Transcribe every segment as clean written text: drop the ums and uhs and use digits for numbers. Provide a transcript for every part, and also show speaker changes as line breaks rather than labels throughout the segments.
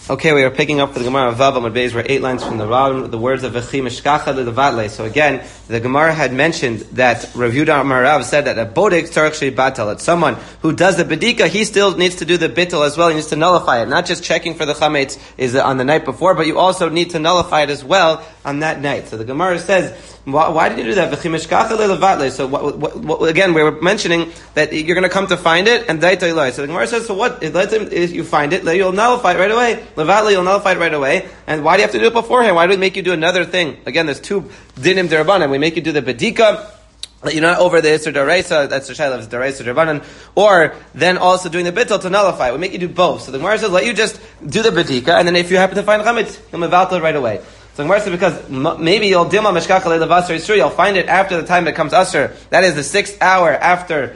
Okay, we are picking up for the Gemara of Vav Amud Beis. We're 8 lines from the Rav, the words of V'chi Mishkacha Levatle. So again, the Gemara had mentioned that Rav Yehuda Amar Rav said that a Bodek Tzarech Shei Batal, that someone who does the Bedika, he still needs to do the Bittel as well. He needs to nullify it. Not just checking for the Chametz is on the night before, but you also need to nullify it as well on that night. So the Gemara says, why did you do that? V'chi Mishkacha Levatle. So what, again, we were mentioning that you're going to come to find it, and Daita Eloi. So the Gemara says, so what? If you find it, you'll nullify it right away. Levatli, you'll nullify it right away. And why do you have to do it beforehand? Why do we make you do another thing? Again, there's 2 dinim derabanan. We make you do the bedika, that you're not over the Isser Daraisa, that's the Shaila of Daraisa Derabanan, or then also doing the bittul to nullify. We make you do both. So the Gemara says, let you just do the bedika, and then if you happen to find chametz, you'll mevatel it right away. So the Gemara says, because maybe you'll dilma meshkacha le'levasar yisur, you'll find it after the time it comes usher. That is the 6th hour after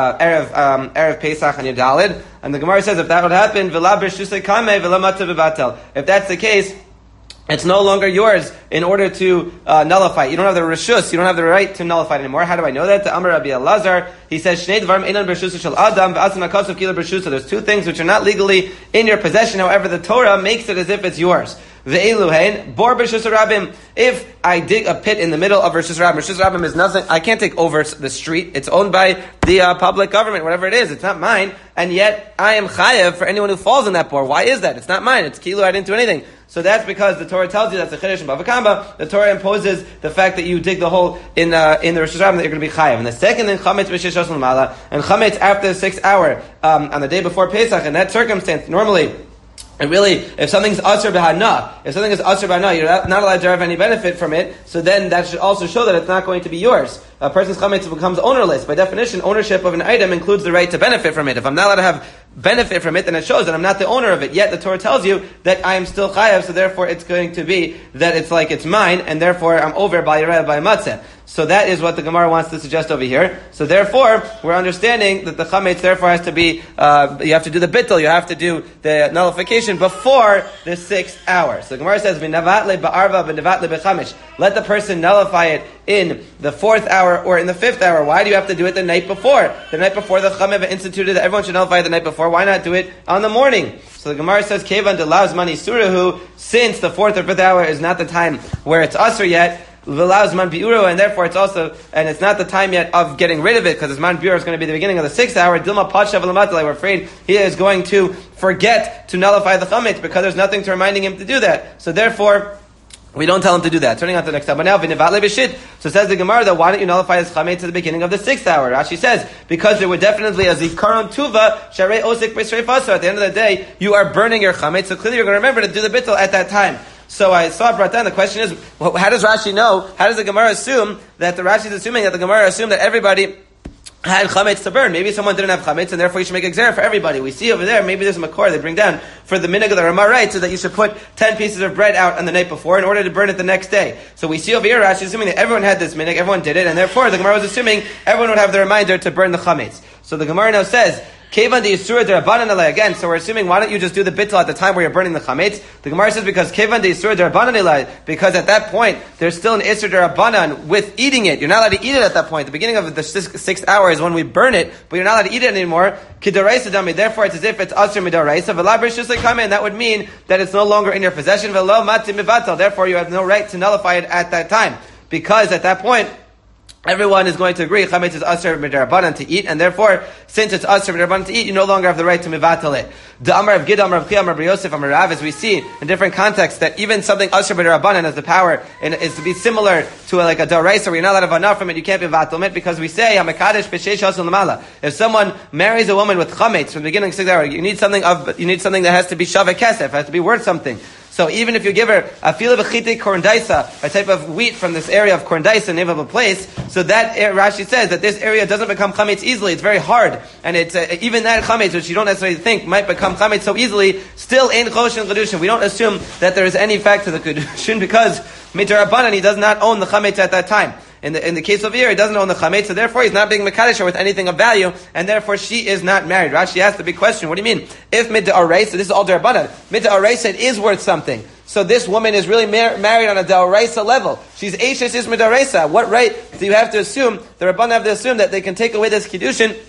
Erev Pesach and Yudalid. And the Gemara says, if that would happen, v'la b'rshusay kameh v'la matzav v'batel. If that's the case, it's no longer yours in order to nullify. You don't have the reshus. You don't have the right to nullify it anymore. How do I know that? The Amar Rabbi Elazar, he says, Shnei dvarim einan b'reshus shel adam v'asim hakasav kila b'reshus. There's 2 things which are not legally in your possession. However, the Torah makes it as if it's yours. Ve'elu hein bor b'reshus rabim. If I dig a pit in the middle of Reshus Rabim is nothing. I can't take over the street. It's owned by the public government, whatever it is. It's not mine, and yet I am chayav for anyone who falls in that bor. Why is that? It's not mine. It's kilu. I didn't do anything. So that's because the Torah tells you that's a chiddush in Bava Kama. The Torah imposes the fact that you dig the hole in the Reshus Rabim that you're going to be chayav. And the second thing, chametz b'shesh l'mala, and chametz after the 6th hour on the day before Pesach. In that circumstance, normally. And really, if something's asur b'hana, you're not allowed to derive any benefit from it, so then that should also show that it's not going to be yours. A person's chametz becomes ownerless. By definition, ownership of an item includes the right to benefit from it. If I'm not allowed to have benefit from it, then it shows that I'm not the owner of it. Yet the Torah tells you that I am still chayav, so therefore it's going to be that it's like it's mine, and therefore I'm over by Yereh by Matzeh. So that is what the Gemara wants to suggest over here. So therefore, we're understanding that the chametz therefore has to be, you have to do the bittul, you have to do the nullification before the 6th hour. So the Gemara says, v'navatle ba'arva v'navatle b'chamish. Let the person nullify it in the 4th hour or in the 5th hour. Why do you have to do it the night before? The night before the Chamev instituted that everyone should nullify it the night before. Why not do it on the morning? So the Gemara says, Kevan delaz mani surahu, since the 4th or 5th hour is not the time where it's usher yet, v'laz man bi'uru, and therefore it's also, and it's not the time yet of getting rid of it, because his man bi'uru is going to be the beginning of the 6th hour. Dilma patsha v'lamatalai, we're afraid he is going to forget to nullify the chametz because there's nothing to reminding him to do that. So therefore, we don't tell him to do that. Turning on to the next time. But now, v'nevatle b'shit. So says the Gemara that why don't you nullify his chametz at the beginning of the 6th hour? Rashi says, because there would definitely a zikaron tuva, sharei osik b'srei fasa. At the end of the day, you are burning your chametz, so clearly you're going to remember to do the bittul at that time. So I saw it brought down. The question is, how does Rashi know? How does the Gemara assume that the Rashi is assuming that the Gemara assumed that everybody had chametz to burn? Maybe someone didn't have chametz, and therefore you should make a gzera for everybody. We see over there, maybe there's a makor they bring down for the minhag of the Ramah, right? So that you should put 10 pieces of bread out on the night before in order to burn it the next day. So we see over here, Rashi assuming that everyone had this minhag, everyone did it, and therefore the Gemara was assuming everyone would have the reminder to burn the chametz. So the Gemara now says, Kevan de Yisura Derabanan Elai. Again, so we're assuming, why don't you just do the bittul at the time where you're burning the chametz? The Gemara says, because Kevan de Yisura Derabanan Elai, because at that point, there's still an Isur Derabanan with eating it. You're not allowed to eat it at that point. The beginning of the 6th hour is when we burn it, but you're not allowed to eat it anymore. Kidaraisa Dami, therefore it's as if it's Asur Midaraisa, V'la B'reshus Lekame, and that would mean that it's no longer in your possession, V'lo Mati Mivatal, therefore you have no right to nullify it at that time. Because at that point, everyone is going to agree chametz is asur midarabanan to eat, and therefore, since it's asur midarabanan to eat, you no longer have the right to mivatal it. The Amar of Gid, Amar of Chia, Amar of Yosef, Amar Rav, as we see in different contexts, that even something asur midarabanan has the power, and is to be similar to like a daraisa, where you're not allowed to have enough from it, you can't be mivatal it, because we say hamakadesh b'sheish hasul lamala. If someone marries a woman with chametz from the beginning of 6th hour, you need something that has to be shaveh kesef, has to be worth something. So even if you give her a fila b'chite korndaisa, a type of wheat from this area of korndaisa, name of a place, so that Rashi says that this area doesn't become chametz easily. It's very hard, and it's even that chametz, which you don't necessarily think might become chametz so easily, still in choshen kedushin. We don't assume that there is any fact to the kedushin because midarabanan he does not own the chametz at that time. In the case of here, he doesn't own the chametz, so therefore he's not being mekadesh with anything of value, and therefore she is not married. Rashi asked the big question, what do you mean? If mid-da'areisa, this is all derabanan, mid-da'areisa it is worth something. So this woman is really married on a da'areisa level. She's eishes is mid-da'areisa. What right do you have to assume, the Rabbanan have to assume that they can take away this kiddushin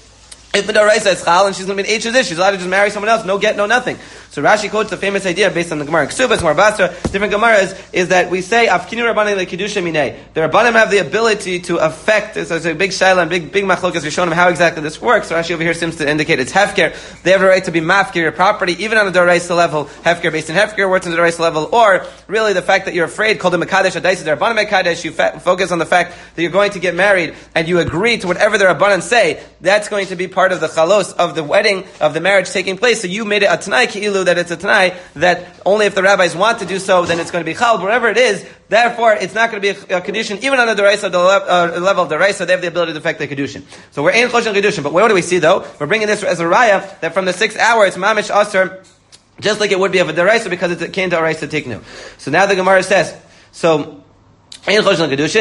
If the Doraisa is Chal and she's going to be an H, she's allowed to just marry someone else, no get, no nothing. So Rashi quotes the famous idea based on the Gemara in Ksubas, Gemara Basra, different Gemaras, is that we say, Afkinu Rabbanim leKedusha minei. The Rabbanim have the ability to affect, so it's a big shaila and big machlokas, we're showing them how exactly this works. So Rashi over here seems to indicate it's Hefker. They have a right to be mafkir your property, even on a Doraisa level, Hefker based in Hefker, works on the Doraisa level, or really the fact that you're afraid, called the Mekadesh Adaisa, the Rabbanim Mekadesh, you focus on the fact that you're going to get married, and you agree to whatever the Rabbanim say, that's going to be part of the chalos of the wedding, of the marriage taking place. So you made it a Tanai Ki'ilu, that it's a Tanai, that only if the rabbis want to do so, then it's going to be chal. Whatever it is, therefore, it's not going to be a kedushin. Even on the deraisa, the level of deraisa, they have the ability to affect the kedushin. So we're in choshen kedushin. But what do we see though? We're bringing this as a raya that from the 6th hour, it's mamish aser, just like it would be of a deraisa because it's akin to deraisa tiknu. So now the Gemara says, so. And after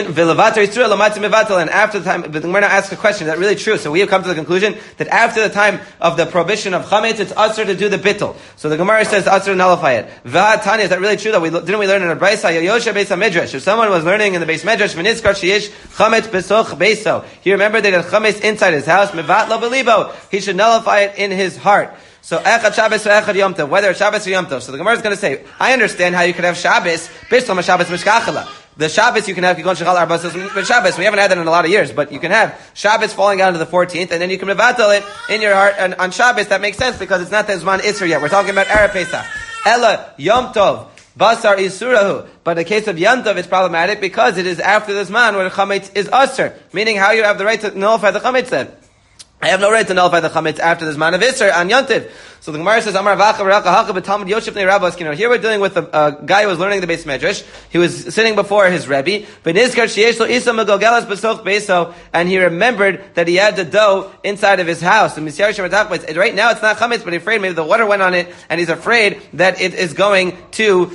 the time, but the Gemara asks a question, is that really true? So we have come to the conclusion that after the time of the prohibition of chametz, it's usher to do the bittul. So the Gemara says usher to nullify it. V'hatani, is that really true? That didn't we learn in a braysa? Yosha beis midrash. If someone was learning in the beis midrash, v'nizkar sheyesh chametz besoch beiso. He remembered that he had chametz inside his house. Mevat lo belibo. He should nullify it in his heart. So echad Shabbos or echad Yom Tov, whether it's Shabbos or Yom Tov. So the Gemara is going to say, I understand how you could have Shabbos based on a Shabbos mishkachala. The Shabbos you can have Kigon Shechal Arba Shabbos. We haven't had that in a lot of years, but you can have Shabbos falling out into the 14th, and then you can mevatel it in your heart. And on Shabbos, that makes sense because it's not the Zman Isser yet. We're talking about Erev Pesach. Ella Yom Tov Basar Isurahu. But in the case of Yom Tov, it's problematic because it is after the Zman where the Chametz is Usher, meaning how you have the right to nullify the Chametz then. I have no right to nullify the chametz after this man of Isser on Yontiv. So the Gemara says, Amar Vacha Baraka Haka B'Talmud Yosef Nei Rabba Askino. Here we're dealing with a guy who was learning the Beis Medrash. He was sitting before his Rebbe. B'Nizkar Sheyesh Lo Isa Megogelas B'Soch Beiso. And he remembered that he had the dough inside of his house. And right now it's not chametz, but he's afraid maybe the water went on it, and he's afraid that it is going to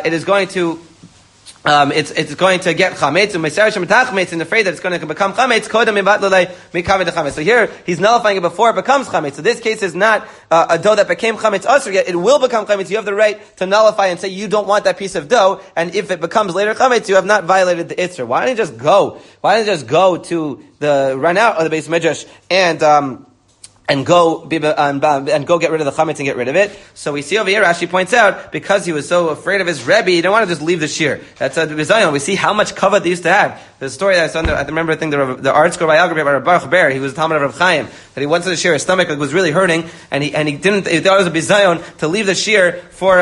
it's going to get chametz, and afraid that it's going to become chametz. So here he's nullifying it before it becomes chametz. So this case is not a dough that became chametz usher yet. It will become chametz. You have the right to nullify and say you don't want that piece of dough. And if it becomes later chametz, you have not violated the itzer. Why don't you just go? Why don't you just go to the run out of the Beis Midrash and go get rid of the chametz and get rid of it. So we see over here, Rashi points out, because he was so afraid of his Rebbe, he didn't want to just leave the shir. That's a bizayon. We see how much kavod they used to have. The story that I saw, I remember, I think the art school biography about Baruch Ber, he was a Talmud of Rav Chaim, that he went to the shir, his stomach was really hurting, and he thought it was a bizayon to leave the shir for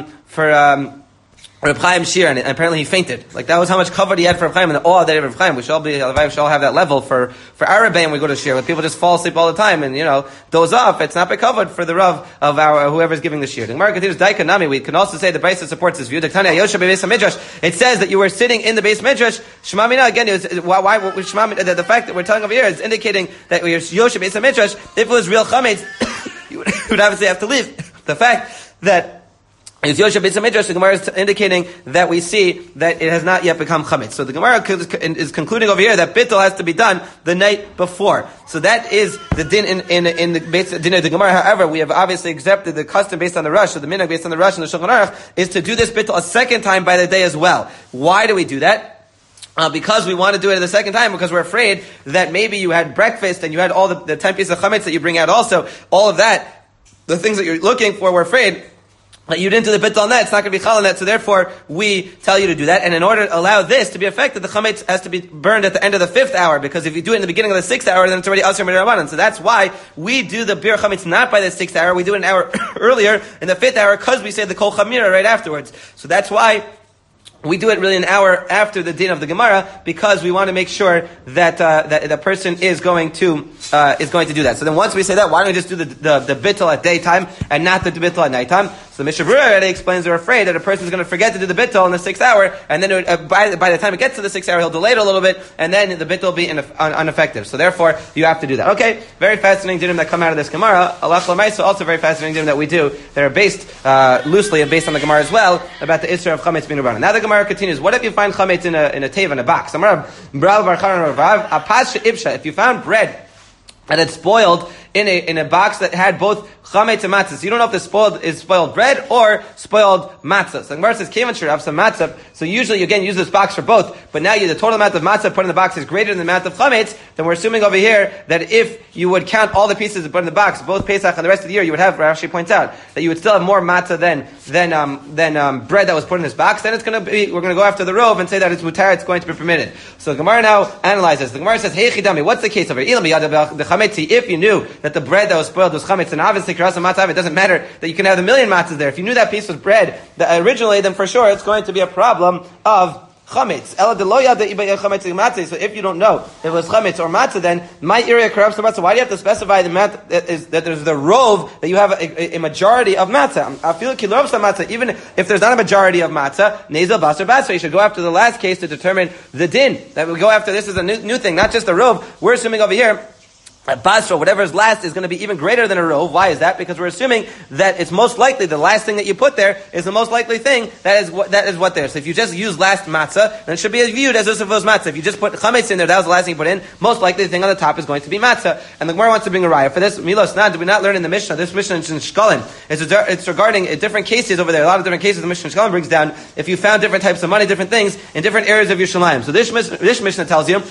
Reb Chaim shir, and apparently he fainted. Like that was how much cover he had for Reb Chaim and the awe that Reb Chaim. We should all have that level for our Rebbe when we go to shir. When people just fall asleep all the time and doze off, it's not covered for the Rav of our whoever's giving the shir. The Gemara continues Daikanami. We can also say the Brisa supports this view. The Tanya Yosha Beis Midrash. It says that you were sitting in the Beis Midrash. Shema Mina again. Why the fact that we're telling over here is indicating that we are Yosha Beis Midrash. If it was real chametz, you would obviously have to leave. The fact that it's Yosha Beis Midrash, the Gemara is indicating that we see that it has not yet become chametz. So the Gemara is concluding over here that bittul has to be done the night before. So that is the din in the din of the Gemara. However, we have obviously accepted the custom based on the Rush, so the minhag based on the Rush and the Shulchan Aruch is to do this bittul a second time by the day as well. Why do we do that? Because we want to do it the second time, because we're afraid that maybe you had breakfast and you had all the 10 pieces of chametz that you bring out also, all of that, the things that you're looking for, we're afraid that you didn't do the bittul on that, it's not going to be chal on that, so therefore we tell you to do that. And in order to allow this to be effective, the chametz has to be burned at the end of the 5th hour, because if you do it in the beginning of the 6th hour, then it's already asur mid'Rabbanan. So that's why we do the bir chametz not by the 6th hour, we do it an hour earlier in the 5th hour, because we say the kol chamira right afterwards. So that's why we do it really an hour after the din of the Gemara, because we want to make sure that that the person is going to do that. So then once we say that, why don't we just do the bittul at daytime and not the bittul at nighttime? So the Mishnah Berurah already explains they're afraid that a person is going to forget to do the bittul in the 6th hour, and then by the time it gets to the 6th hour, he'll delay it a little bit, and then the bittul will be ineffective. So therefore, you have to do that. Okay, very fascinating dinim that come out of this Gemara. Allah L'maisa, also very fascinating dinim that we do that are based loosely and based on the Gemara as well about the Isra of chametz being Rabbanan. Now the Gemara continues. What if you find chametz in a teva, in a box? If you found bread and it's spoiled in a box that had both chametz and matzah. So you don't know if the spoiled bread or spoiled matzah. So the Gemara says, Kevan should have some matzah. So usually you again use this box for both, but now the total amount of matzah put in the box is greater than the amount of chametz. Then we're assuming over here that if you would count all the pieces put in the box, both Pesach and the rest of the year, you would have, Rashi points out, that you would still have more matzah than bread that was put in this box. Then we're going to go after the rov and say that it's mutar, it's going to be permitted. So the Gemara now analyzes. The Gemara says, hey chidami, what's the case over here? If you knew that the bread that was spoiled was chametz, and obviously kirasa matzah, it doesn't matter that you can have a million matzahs there. If you knew that piece was bread originally, then for sure it's going to be a problem of chametz. So if you don't know if it was chametz or matzah, then my area corrupts the matzah. Why do you have to specify that there's the rov that you have a majority of matzah? I feel matzah. Even if there's not a majority of matzah, nezel basar basar. You should go after the last case to determine the din. That we go after. This is a new thing, not just the rov. We're assuming over here, basra, whatever is last, is going to be even greater than a rov. Why is that? Because we're assuming that it's most likely the last thing that you put there is the most likely thing that is what there. So if you just use last matzah, then it should be viewed as if it was matzah. If you just put chametz in there, that was the last thing you put in, most likely the thing on the top is going to be matzah. And the Gemara wants to bring a raya for this. Milos, did we not learn in the Mishnah? This Mishnah is in Shkalim. It's regarding different cases over there. A lot of different cases the Mishnah in Shkalim brings down. If you found different types of money, different things in different areas of Yerushalayim. So this Mishnah tells you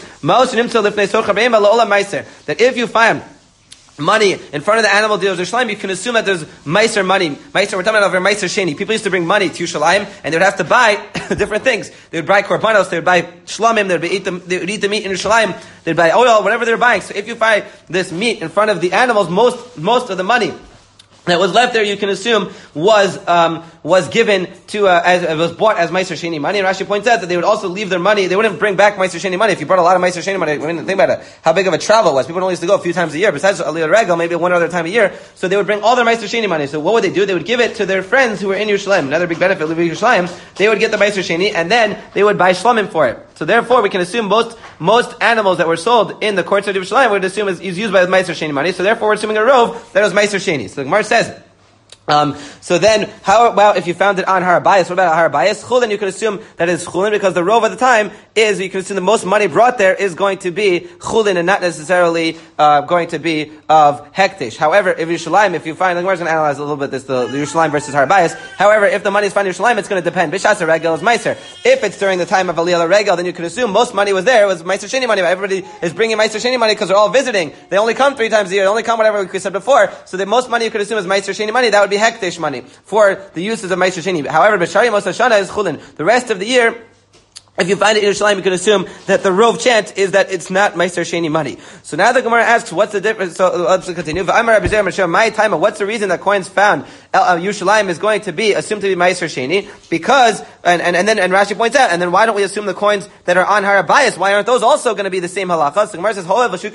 that if you find money in front of the animal dealers of Yerushalayim, you can assume that there's meiser money. Meiser, we're talking about over meiser sheni. People used to bring money to Yerushalayim, and they would have to buy different things. They would buy korbanos, they would buy shlamim, they would eat the meat in Yerushalayim, they'd buy oil, whatever they're buying. So if you buy this meat in front of the animals, most of the money that was left there, you can assume was given to as it was bought as meiser sheni money. And Rashi points out that they would also leave their money. They wouldn't bring back meiser sheni money. If you brought a lot of meiser sheni money, think about it, how big of a travel it was. People only used to go a few times a year. Besides Aliyah Regal, maybe one other time a year. So they would bring all their meiser sheni money. So what would they do? They would give it to their friends who were in Yerushalayim. Another big benefit living in Yerushalayim. They would get the meiser sheni, and then they would buy shlamim for it. So therefore, we can assume most animals that were sold in the courts of Yerushalayim would assume is used by the meiser sheni money. So therefore, we're assuming a rov that was meiser sheni. So the Gemara says. So then, how about if you found it on Harabayas? What about Harabayas? Chulin, you can assume that it's Chulin because the rov at the time is, you can assume the most money brought there is going to be Chulin and not necessarily going to be of Hektish. However, if Yerushalayim, if you find, we're going to analyze a little bit this, the Yerushalayim versus Harabayas. However, if the money is found in Yerushalayim, it's going to depend. Bishas Regel is Meiser. If it's during the time of Aliyah Regel, then you can assume most money was there. It was Meiser Sheni money. Everybody is bringing Meiser Sheni money because they're all visiting. They only come 3 times a year. They only come whatever we said before. So the most money you could assume is Meiser Sheni money. That would be Hektish money for the uses of Meiser Sheni. However, B'shari Mos Hashana is Chulin. The rest of the year, if you find it in Yerushalayim, you can assume that the rov chant is that it's not Meiser Sheni money. So now the Gemara asks, what's the difference? So let's continue. What's the reason that coins found Yerushalayim is going to be assumed to be Meiser Sheni? Because, and Rashi points out, and then why don't we assume the coins that are on Harabayas? Why aren't those also going to be the same halachas? The Gemara says,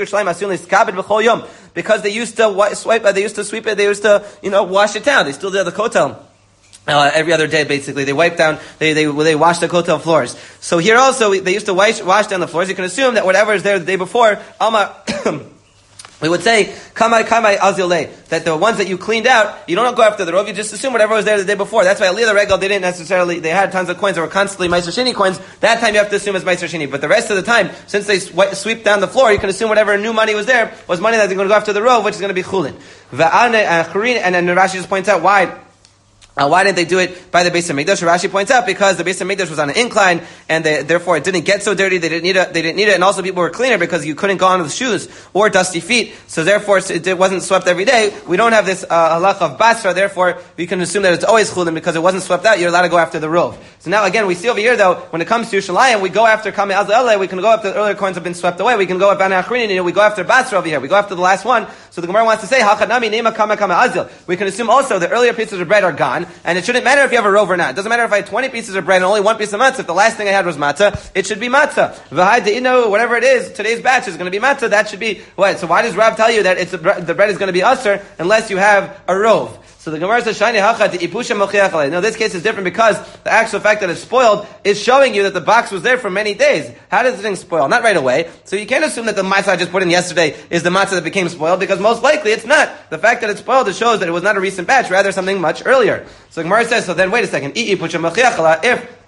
because they used to sweep it, they used to, wash it down. They still did the kotel. Every other day, basically, they wipe down, they wash the kotel floors. So here also, they used to wash down the floors. You can assume that whatever is there the day before, we would say, kamai azilei, that the ones that you cleaned out, you don't go after the rov, you just assume whatever was there the day before. That's why Aliyah Regal didn't necessarily, they had tons of coins that were constantly Meiser Sheni coins. That time you have to assume it's Meiser Sheni. But the rest of the time, since they sweep down the floor, you can assume whatever new money was there was money that they're going to go after the rov, which is going to be chulin. And then Rashi just points out why didn't they do it by the Beis Hamikdash? Rashi points out because the Beis Hamikdash was on an incline, and therefore it didn't get so dirty. They didn't need it, and also people were cleaner because you couldn't go on with shoes or dusty feet. So therefore, it wasn't swept every day. We don't have this halach of basra. Therefore, we can assume that it's always chulin because it wasn't swept out. You're allowed to go after the rov. So now again, we see over here though, when it comes to Yerushalayim, we go after kamei azalei. We can go after the earlier coins have been swept away. We can go up an achrin. We go after basra over here. We go after the last one. So the Gemara wants to say hachanami nema kamei azil. We can assume also the earlier pieces of bread are gone, and it shouldn't matter if you have a rov or not. It doesn't matter if I had 20 pieces of bread and only one piece of matzah. If the last thing I had was matzah, it should be matzah. Whatever it is, today's batch is going to be matzah. That should be what? So why does Rav tell you that the bread is going to be usher unless you have a rov? So the Gemara says, "Shani hachat ipusha mochiach alei." No, this case is different because the actual fact that it's spoiled is showing you that the box was there for many days. How does the thing spoil? Not right away. So you can't assume that the matzah I just put in yesterday is the matzah that became spoiled because most likely it's not. The fact that it's spoiled, it shows that it was not a recent batch, rather something much earlier. So the Gemara says, so then wait a second. If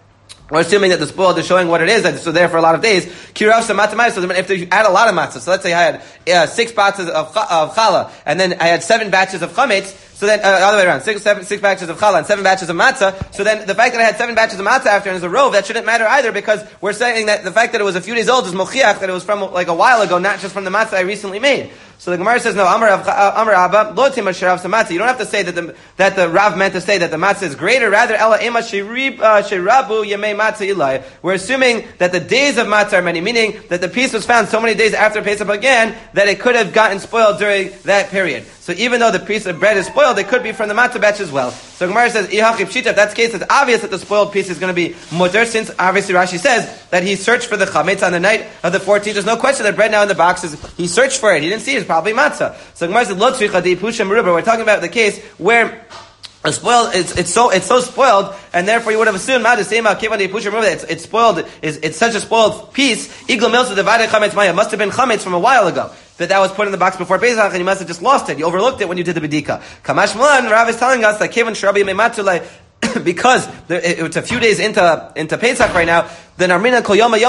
We're assuming that the spoiled is showing what it is, so there for a lot of days. Kirav matzah. So if you add a lot of matzah, so let's say I had 6 batches of challah, and then I had 7 batches of chametz. So then, other way around, 6 batches of challah and 7 batches of matzah. So then, the fact that I had 7 batches of matzah after and as a rove, that shouldn't matter either, because we're saying that the fact that it was a few days old is mochiach, that it was from like a while ago, not just from the matzah I recently made. So the Gemara says, no, Amar Abba, lo tima sherav matzah. You don't have to say that the Rav meant to say that the matzah is greater. Rather, ela ema sherabu yemei matzah ilai. We're assuming that the days of matzah are many, meaning that the piece was found so many days after Pesach again that it could have gotten spoiled during that period. So even though the piece of bread is spoiled, it could be from the matzah batch as well. So Gemara says, ihachib shita. If that's the case, it's obvious that the spoiled piece is going to be mutter, since obviously Rashi says that he searched for the chametz on the night of the 14th. There's no question that bread now in the box is, he searched for it. He didn't see it. It's probably matzah. So Gemara says, lo tzricha di pusha meruba. We're talking about the case where a spoiled, it's so spoiled, and therefore you would have assumed it's spoiled, it's such a spoiled piece. Must have been chametz from a while ago. That was put in the box before Pesach, and you must have just lost it. You overlooked it when you did the bedika. Kamash Mulan, Rav is telling us that Kevin Shrabi Meimatulai, because it's a few days into Pesach right now, then Armina Kol Yoma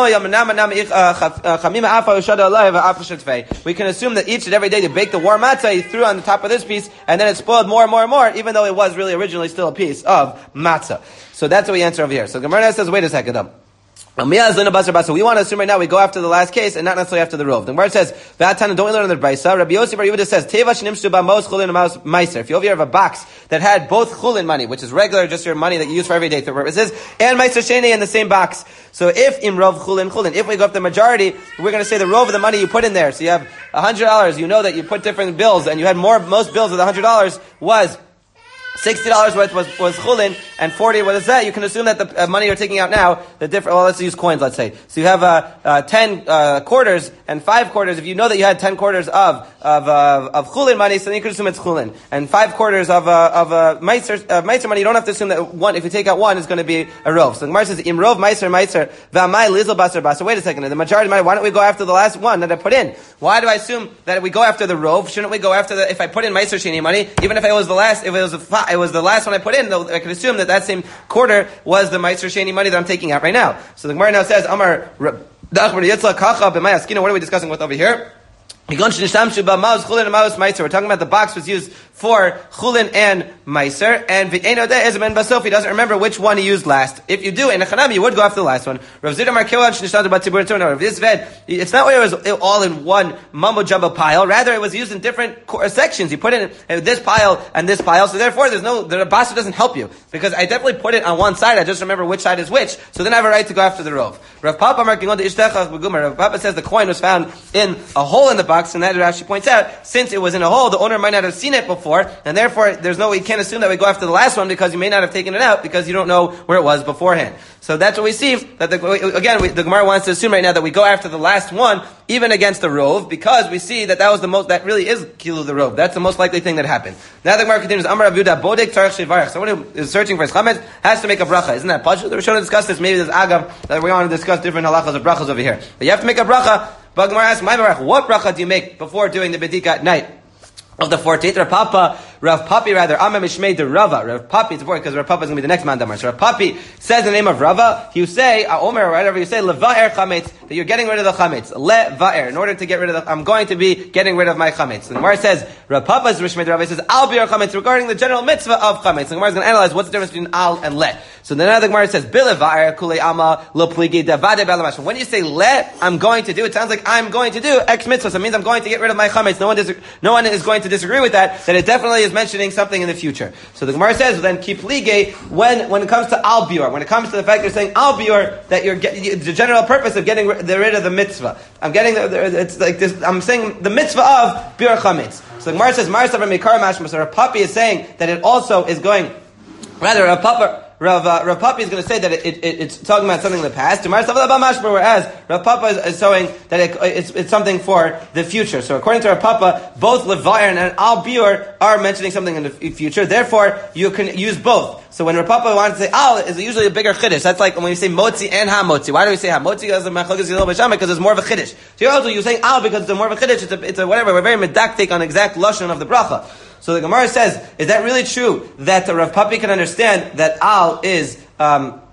Chamima Afa Ushada Alayv Afa Shetfei. We can assume that each and every day you bake the warm matzah, you threw on the top of this piece, and then it spoiled more and more and more, even though it was really originally still a piece of matzah. So that's what we answer over here. So Gemara says, wait a second though. So we want to assume right now we go after the last case and not necessarily after the rove. The Gemara says, "V'atan, don't we learn on the brayso?" Rabbi Yossi Bar Yehuda says, "Teva shnimshtu b'mos chulin and meiser." If you over here have a box that had both chulin money, which is regular, just your money that you use for everyday purposes, and meiser sheni in the same box. So if in rov chulin, if we go up the majority, we're going to say the rove of the money you put in there. So you have $100. You know that you put different bills, and you had most bills of the $100 was $60 worth was chulin, and 40, what is that? You can assume that the money you're taking out now, let's use coins, let's say. So you have 10 quarters and 5 quarters. If you know that you had 10 quarters of chulin money, so then you can assume it's chulin. And 5 quarters of meiser money, you don't have to assume that one, if you take out one, is going to be a rov. So the Gemara says, im rov meiser, v'amai lizel basar. Wait a second, the majority of money, why don't we go after the last one that I put in? Why do I assume that we go after the rov? Shouldn't we go after if I put in meiser sheni money, even if it was the last, it was the last one I put in, though I could assume that same quarter was the Meiser Sheni money that I'm taking out right now. So the Gemara now says, Amar, what are we discussing with over here? We're talking about the box was used for chulin and meiser, and he doesn't remember which one he used last. If you do, in a chanami, you would go after the last one. Rav Zidar this ved, it's not where it was all in one mumbo jumbo pile. Rather, it was used in different sections. You put it in this pile and this pile, so therefore the basar doesn't help you, because I definitely put it on one side. I just remember which side is which, so then I have a right to go after the rov. Rav Papa says the coin was found in a hole in the box, and that Rashi points out, since it was in a hole, the owner might not have seen it before, and therefore we can't assume that we go after the last one, because you may not have taken it out because you don't know where it was beforehand. So that's what we see, that the Gemara wants to assume right now that we go after the last one, even against the rov, because we see that was the most, that really is kilu the rov. That's the most likely thing that happened. Now the Gemara continues, Amar Avuda bodek tarich shevarach. Someone who is searching for his chametz has to make a bracha. Isn't that pashut? We're trying to discuss this. Maybe there's agav that we want to discuss different halachas of brachas over here. But you have to make a bracha. But Gemara asks, what bracha do you make before doing the bedika at night of the 14th? Rav Papi, Amma Mishmei de Rava. Rav Papi, it's important because Rav Papi is going to be the next man damar. So Rav Papi says the name of Rava. You say, Omer, or whatever you say, Leva'er chametz, that you're getting rid of the chametz. Leva'er, in order to get rid of I'm going to be getting rid of my chametz. And the Gemara says, Rav Papa's Mishmei de Rava says, Al bi'er chametz, regarding the general mitzvah of chametz. The Gemara is going to analyze what's the difference between al and le. So then the Gemara says, Bileva'er kulei ama lo pligi davade balamash. When you say le, I'm going to do, it sounds like I'm going to do X mitzvah. So it means I'm going to get rid of my chametz. No one is going to disagree with that it definitely is mentioning something in the future. So the Gemara says, then keep lige when it comes to al biur, when it comes to the fact you're saying al biur, that the general purpose of getting rid of the mitzvah. It's like this. I'm saying the mitzvah of biur chametz. So the Gemara says, Mar Savar Meikar Mashma. So Rav Papi is saying that it also is going. Rather, Rav Papi is going to say that it's talking about something in the past. Whereas Rav Papa is showing that it's something for the future. So according to Rav Papa, both Levayer and Al Biur are mentioning something in the future. Therefore, you can use both. So when Rav Papa wanted to say Al, is usually a bigger chiddush. That's like when you say Motzi and Ha-Motzi. Why do we say Ha-Motzi? Because there's more of a chiddush. So you're also saying Al because it's more of a chiddush. It's a whatever. We're very medactic on exact lashon of the bracha. So the Gemara says, is that really true that Rav Papi can understand that al is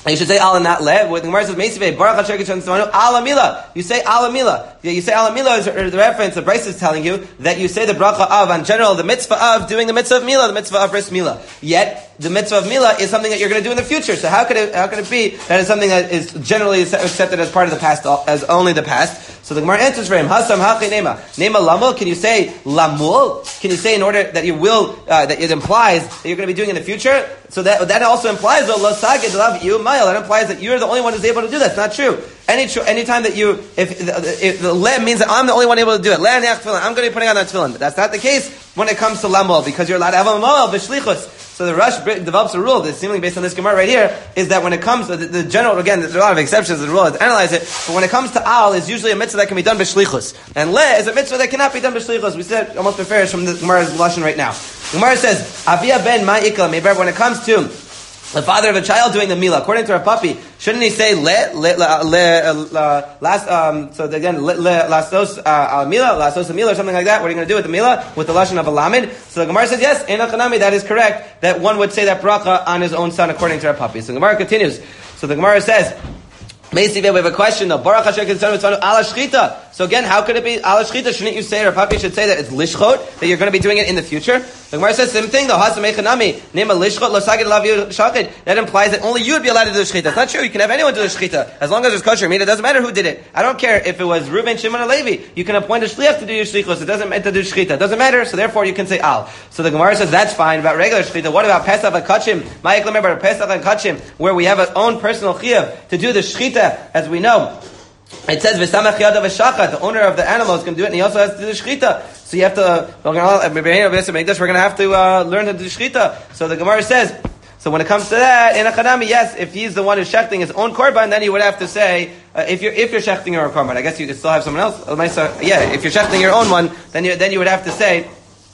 And you should say al and not le. When the Gemara says Meisive Baruch Asher Kiddushanu Tzimanu al Amila, you say al Amila. You say al Amila is the reference. The Bryce is telling you that you say the bracha of, in general, the mitzvah of doing the mitzvah of Mila, the mitzvah of bris Mila. Yet the mitzvah of Mila is something that you're going to do in the future. So how could it be that it's something that is generally accepted as part of the past, as only the past? So the Gemara answers for him. Hasam hachi nema lamul. Can you say lamul? Can you say in order that you will that it implies that you're going to be doing in the future? So that also implies that implies that you're the only one who's able to do that. It's not true. Any time that if the le means that I'm the only one able to do it. Le niach tefillin. I'm going to be putting on that tefillin. But that's not the case when it comes to lamul, because you're allowed to have a lamul b'shlichus. So the Rush develops a rule that's seemingly based on this Gemara right here, is that when it comes to the general, again, there's a lot of exceptions to the rule, let's analyze it, but when it comes to al, is usually a mitzvah that can be done b'shlichus. And le is a mitzvah that cannot be done b'shlichus. We said almost beferish from the Gemara's lashon right now. The Gemara says, Avia ben ma'ikla meber, when it comes to the father of a child doing the mila, according to our puppy, shouldn't he say lastos mila or something like that? What are you going to do with the mila? With the lashon of a lamed? So the Gemara says yes, enachanami, that is correct, that one would say that bracha on his own son according to our puppy. So the Gemara continues. So the Gemara says, we have a question though. Baruch Hashem Kiddushanu Tzimanu ala shchita. So again, how could it be ala shchita? Shouldn't you say, or Papi should say that it's lishchot, that you're going to be doing it in the future? The Gemara says the same thing though. Hasamechanami nema lishchot lo sagid lav shachid. That implies that only you would be allowed to do the shchita. It's not true. You can have anyone do the shchita as long as there's kosher meat. It doesn't matter who did it. I don't care if it was Reuben, Shimon, or Levi. You can appoint a shliach to do your shlichus. It doesn't matter to do shchita. It doesn't matter. So therefore, you can say al. So the Gemara says that's fine about regular shchita. What about Pesach and Kachim? Ma'ik lemer Pesach and Kachim, where we have our own personal chiyuv to do the shchita, as we know. It says v'samach yadav v'shachat. The owner of the animal is going to do it, and he also has to do the shchita. So you have to. We're going to have to learn to do shchita. So the Gemara says. So when it comes to that, in a chanami, yes, if he's the one who's shechting his own korban, then he would have to say, if you're shechting your own korban, I guess you could still have someone else. If you're shechting your own one, then you would have to say.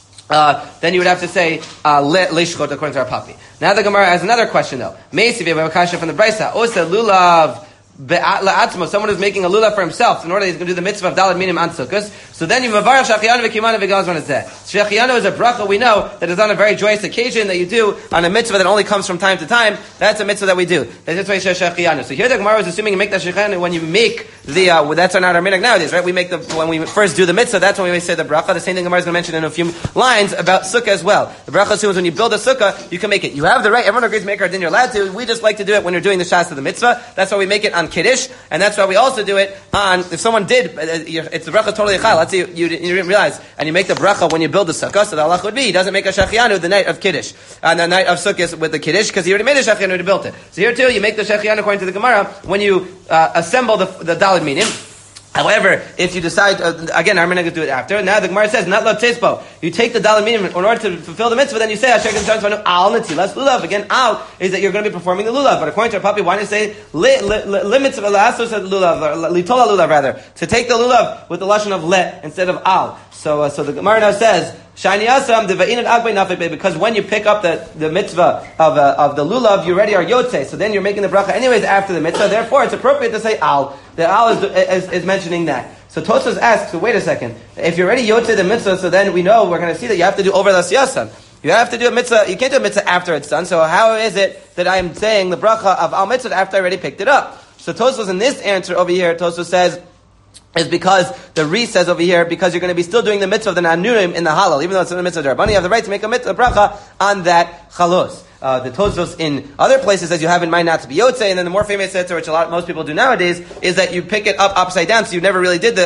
Leishchot according to our puppy. Now the Gemara has another question though. Meisi v'avakasha from the Brisa. Osa lulav. Someone who's making a lulav for himself in order he's going to do the mitzvah of dalad minim antzukas. So then you mavarach shachiyanu v'kimanu v'gazman is that. Shachiyanu is a bracha we know that is on a very joyous occasion that you do on a mitzvah that only comes from time to time. That's a mitzvah that we do. That's why shachiyanu. So here the Gemara is assuming you make that shachiyanu when you make the that's not our minhag nowadays, right? We make when we first do the mitzvah. That's when we say the bracha. The same thing Gemara is going to mention in a few lines about sukkah as well. The bracha assumes when you build a sukkah, you can make it. You have the right. Everyone agrees to make it, then you're allowed to. We just like to do it when you're doing the shas of the mitzvah. That's why we make it on Kiddush, and that's why we also do it on, if someone did, it's the bracha totally chal. Let's say you didn't realize, and you make the bracha when you build the sukkah, so the halach would be, he doesn't make a shachiyanu the night of Kiddush, and the night of sukkah with the Kiddush, because he already made a shachiyanu when he built it. So here too, you make the shachiyanu according to the Gemara, when you assemble the daled minim. However, if you decide, again, I'm going to do it after. Now the Gemara says, not lo tespo. You take the daled minim in order to fulfill the mitzvah, then you say, Asher Kiddushanu al netilas lulav. Again, al is that you're going to be performing the lulav. But according to our puppy, why do you say li mitzvah la'asos lulav, litola lulav rather, to take the lulav with the lashon of le instead of al. So the Gemara now says, Shani Asam deva'inat agbay nafik, because when you pick up the mitzvah of the lulav, you already are yotze. So then you're making the bracha anyways after the mitzvah. Therefore, it's appropriate to say al. The al is mentioning that. So Tosfos asks, so wait a second. If you're already yotze the mitzvah, so then we know we're going to see that you have to do over the siyasam. You have to do a mitzvah. You can't do a mitzvah after it's done. So how is it that I am saying the bracha of al mitzvah after I already picked it up? So Tosfos in this answer over here, Tosfos says, is because the Re says over here, because you're going to be still doing the mitzvah of the nanurim in the halal, even though it's in the mitzvah of Rabban, you have the right to make a mitzvah bracha on that chalos. The Tosfos in other places says you have in mind not to be yotze, and then the more famous answer, which most people do nowadays, is that you pick it up upside down, so you never really did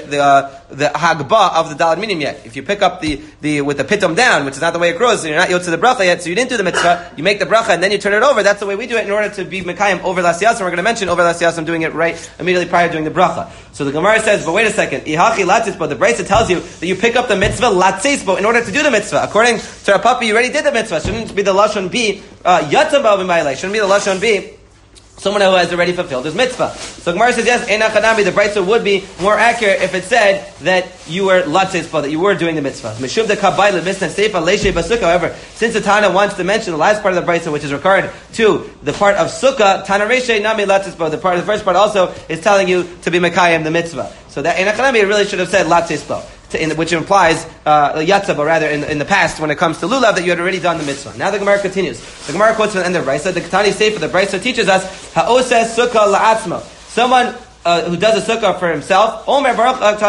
the hagbah of the daled minim yet. If you pick up the with the pitum down, which is not the way it grows, so you're not yotze the bracha yet, so you didn't do the mitzvah, you make the bracha and then you turn it over. That's the way we do it in order to be mekayim over lasiyasam. We're going to mention over lasiyasam doing it right immediately prior to doing the bracha. So the Gemara says, but wait a second, ihachi latzisbo, the Brisa tells you that you pick up the mitzvah latzisbo in order to do the mitzvah. According to our puppy, you already did the mitzvah. Shouldn't it be the lashon be yatzabah b'maylei? Shouldn't be the lashon be someone who has already fulfilled his mitzvah. So Gemara says, yes, enachanami, the Brisa would be more accurate if it said that you were latzisbo, that you were doing the mitzvah. Mishum de kabai lemisna seifa leishe basukah. However, since the Tana wants to mention the last part of the Brisa, which is regard to the part of sukkah, Tana reishe nami latzisbo. The first part also is telling you to be mekayim the mitzvah. So that enachanami really should have said latzisbo. which implies yatzah, but rather in the past when it comes to lulav that you had already done the mitzvah. Now the Gemara continues. The Gemara quotes from the end of Brisa. The Ketani Sefer, the Brisa teaches us ha'oseh sukkah la'atzmo. Someone who does a sukkah for himself, you'll say the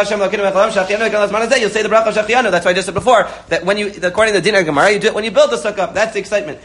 bracha shachianu. That's why I just said before that when you, according to the Din Gemara, you do it when you build the sukkah. That's the excitement.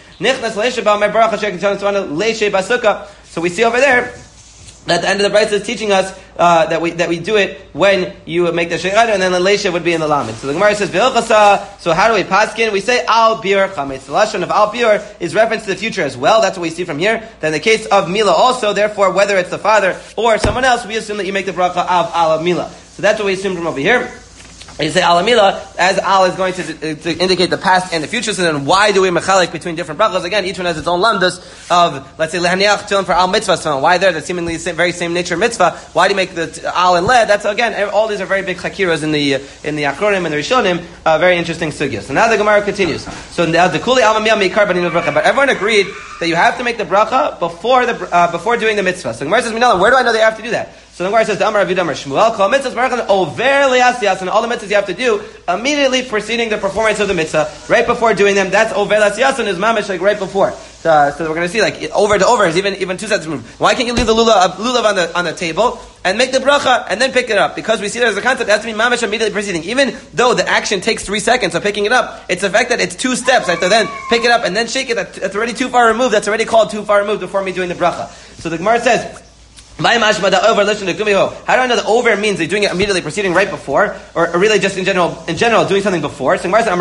So we see over there at the end of the Brisa is teaching us that we do it when you make the sheikhanu, and then the leisha would be in the lamed. So the Gemara says v'ilchasa. So how do we paskin? We say al biur chametz. The lashon of al biur is reference to the future as well. That's what we see from here. Then in the case of mila also, therefore whether it's the father or someone else, we assume that you make the bracha of al mila. So that's what we assume from over here. You say alamila, as al is going to indicate the past and the future. So then, why do we mechalik between different brachas? Again, each one has its own lamdas of, let's say, lehaniach tefillin for al mitzvah. So why there? The seemingly very same nature mitzvah. Why do you make the al and led? That's again, all these are very big chakiras in the Achronim and the Rishonim. Very interesting sugyas. So now the Gemara continues. So now the kuli almamiyah meikar banin bracha. But everyone agreed that you have to make the bracha before doing the mitzvah. So the Gemara says, where do I know they have to do that? So the Gemara says, "Amar Rav Yudamar Shmuel, kol mitzvahs barachan over liasiyas," and all the mitzvahs you have to do immediately preceding the performance of the mitzvah, right before doing them. That's over liasiyas and is mamish like right before. So we're going to see like over to over is even two sets removed. Why can't you leave the lulav on the table and make the bracha and then pick it up? Because we see there's a concept that has to be mamish immediately preceding. Even though the action takes 3 seconds of picking it up, it's the fact that it's 2 steps. I have to then pick it up and then shake it. That's already too far removed. That's already called too far removed before me doing the bracha. So the Gemara says, how do I know that over means they're doing it immediately preceding right before, or really just in general doing something before? So Gemara says,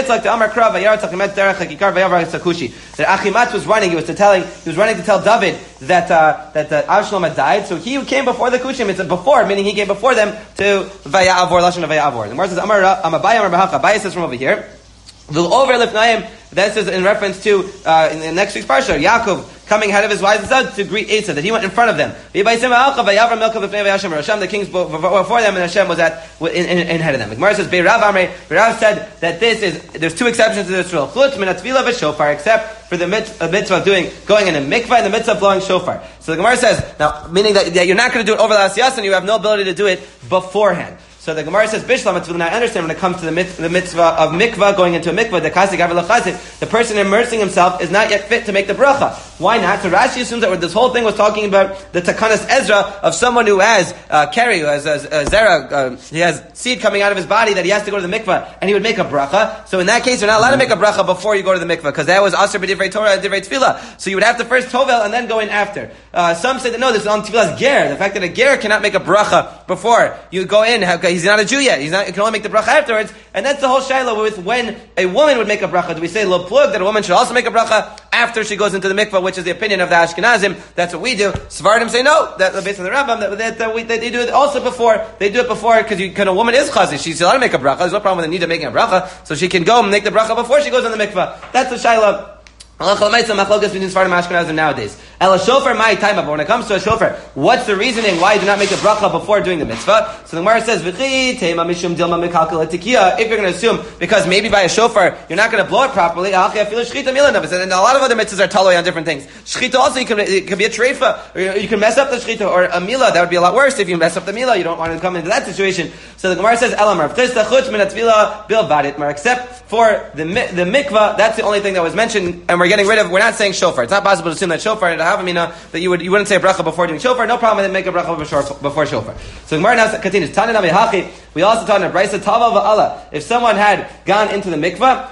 that Achimat was running. He was running to tell David that Avshalom had died. So he came before the Kushim. It's a before, meaning he came before them to Vaya'avor, lashon of Vaya'avor. The Gemara says, Abaye says from over here, this is in reference to in the next week's parsha, Yaakov coming ahead of his wives and sons to greet Esau, that he went in front of them. The kings before them, and Hashem was in ahead of them. The Gemara says, Rav said that there's 2 exceptions to this rule, except for the mitzvah of going in a mikvah and the mitzvah of blowing shofar. So the Gemara says, now, meaning that you're not going to do it over the asiyas and you have no ability to do it beforehand. So the Gemara says, Bishlam, and I understand when it comes to the mitzvah of mikvah, going into a mikvah, the person immersing himself is not yet fit to make the bracha. Why not? So Rashi assumes that this whole thing was talking about the Takanas Ezra of someone who has keri, who has zera, he has seed coming out of his body that he has to go to the mikvah, and he would make a bracha. So in that case, you're not allowed to make a bracha before you go to the mikvah, because that was Asr b'divrei Torah and divrei tefillah. So you would have to first tovel and then go in after. Some say that no, this is on tefillah's ger. The fact that a ger cannot make a bracha before you go in, he's not a Jew yet. He can only make the bracha afterwards. And that's the whole shaila with when a woman would make a bracha. Do we say lo plug that a woman should also make a bracha after she goes into the mikvah, which is the opinion of the Ashkenazim? That's what we do. Sephardim say no. That based on the Rambam that they do it also before. They do it before because a woman is chazi. She's allowed to make a bracha. There's no problem with the need of making a bracha, so she can go and make the bracha before she goes in the mikvah. That's the shaila. Nowadays. Ela shofar my time up. When it comes to a shofar, what's the reasoning why you do not make the bracha before doing the mitzvah? So the Gemara says, if you're going to assume because maybe by a shofar you're not going to blow it properly, and a lot of other mitzvahs are taloi on different things. Shchita also it can be a treifa, or you can mess up the shchita, or a milah. That would be a lot worse if you mess up the milah. You don't want to come into that situation. So the Gemara says, except for the mikvah, that's the only thing that was mentioned, and we're not saying shofar. It's not possible to assume that shofar and havamina that you wouldn't say a bracha before doing shofar. No problem with make a bracha before shofar. So the Gemara now continues. We also taught in a brisa tava va'ala. If someone had gone into the mikvah,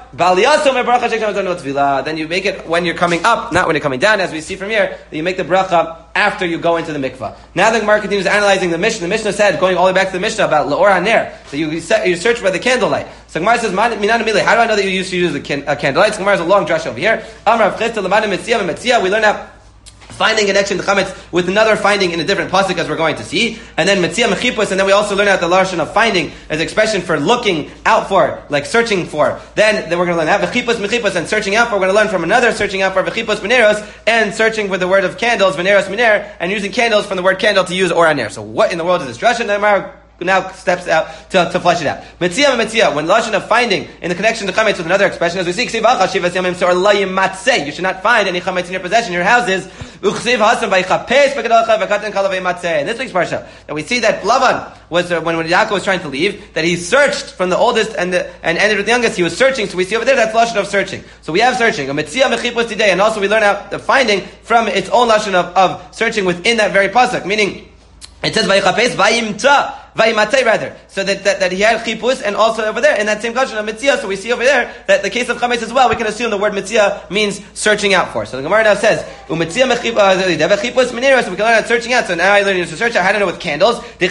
then you make it when you're coming up, not when you're coming down, as we see from here. That you make the bracha after you go into the mikvah. Now the Gemara continues analyzing the Mishnah. The Mishnah said, going all the way back to the Mishnah about L'or HaNer, that you search by the candlelight. So Gemara says, how do I know that you used to use a candlelight? So Gemara has a long drush over here. We learn out finding connection to chametz with another finding in a different pasuk, as we're going to see, and then metzia mechipus, and then we also learn out the lashon of finding as expression for looking out for, like searching for. Then we're going to learn have v'chipus mechipus and searching out for. We're going to learn from another searching out for v'chipus mineros and searching with the word of candles mineros miner and using candles from the word candle to use or aner. So what in the world is this drush? And now steps out to flesh it out. Metzia, when lashon of finding in the connection to chametz with another expression, as we see, you should not find any chametz in your possession, your houses, In this week's parsha, that we see that Lavan was when Yaakov was trying to leave, that he searched from the oldest and ended with the youngest. He was searching. So we see over there that's lashon of searching. So we have searching, a mitzia mechipus today, and also we learn out the finding from its own lashon of searching within that very pasuk, meaning it says vaychapes vayimta. Vayimate rather, so that he had chipus, and also over there in that same question of mitzia. So we see over there that the case of chametz as well. We can assume the word mitzia means searching out for. So the Gemara now says umitzia chipus mineros. So we can learn that searching out. So now I learned to search out how to know with candles. I'm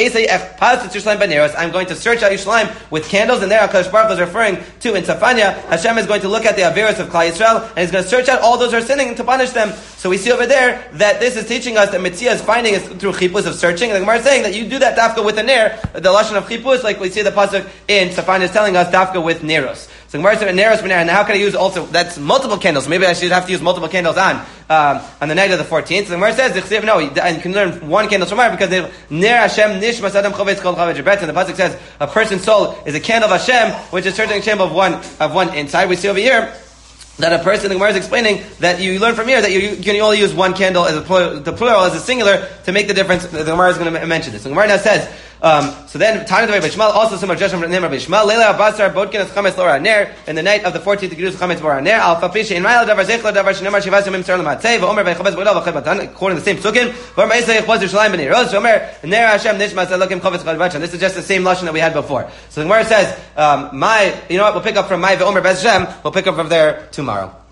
going to search out Yerushalayim with candles, and there HaKadosh Baruch Hu is referring to in Safanya. Hashem is going to look at the averos of Klal Yisrael, and He's going to search out all those who are sinning and to punish them. So we see over there that this is teaching us that mitzia is finding us through chipus of searching. And the Gemara is saying that you do that dafka with a ner, the lashon of chipus, like we see the pasuk in Safan is telling us dafka with neros. So Gemara said neros, and how can I use also? That's multiple candles. Maybe I should have to use multiple candles on the night of the 14th. So the Gemara says no, and you can learn one candle from because ner Hashem nishmas adam chavetz kol chavetz jebet, and the pasuk says a person's soul is a candle of Hashem, which is searching candle of one inside. We see over here that a person, the Gemara is explaining that you learn from here that you can only use one candle as the plural as a singular to make the difference. The Gemara is going to mention this. The Gemara now says, so then, time of the Bishmal, also similar judgment from the name of Bishmal, Leila Abasar, Bodkin of Chametz Lora Ner, in the night of the 14th, the Gedus Chametz Lora Ner, Al Fapisha, in Maila, Davar Zechla, Davar Shinamar, Shivas Yomim Tzar Lamatzei, V'omer V'chabez Bodal, V'chabatan, according to the same Psukim, V'omer Eisei Yechboz Yerushalayim B'nei Rosh, V'omer Ner Hashem Nishmas Elokim Chavetz Chadvachan. This is just the same lashon that we had before. So the Gemara says, you know what, we'll pick up from my V'omer Bez Hashem, we'll pick up from there tomorrow.